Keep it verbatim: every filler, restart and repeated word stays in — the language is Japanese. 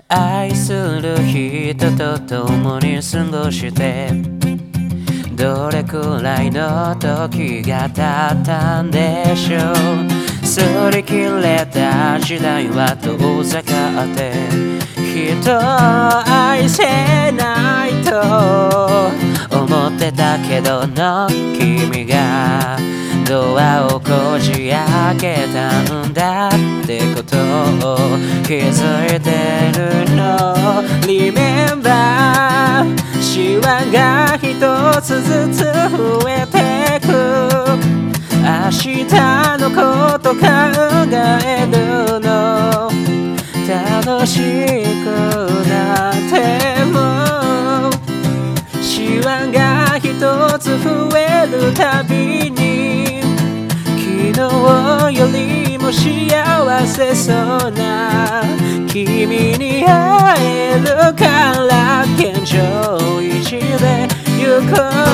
愛する人と共に過ごしてどれくらいの時が経ったんでしょう。擦り切れた時代は遠ざかって人を愛せないと思ってたけどの君がドアをこじ開けたんだってことを気づいてるの Remember シワが一つずつ増えてく明日のこと考えるの楽しくなってもシワが一つ増えるたびに昨日よりも幸せそうな君に会えるから現状維持で行こう